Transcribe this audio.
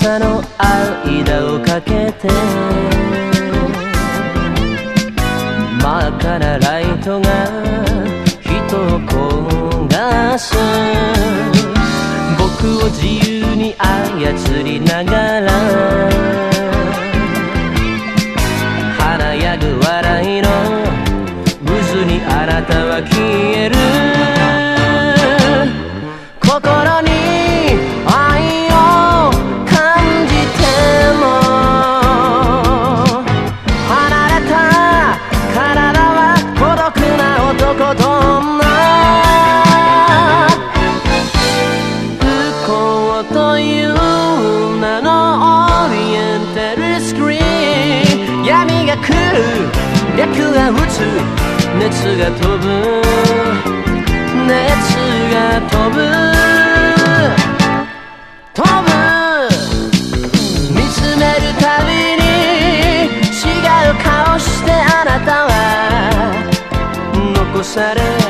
さの間をかけて真っ赤なライトが人を焦がす。僕を自由に操りながら華やぐ笑いの渦にあなたは消える。心に愛を感じても離れた体は孤独な男と女。不幸という名のオリエンタルスクリーン。闇が来る脈が打つ熱が飛ぶ熱が飛ぶ飛ぶ。見つめるたびに違う顔してあなたは残され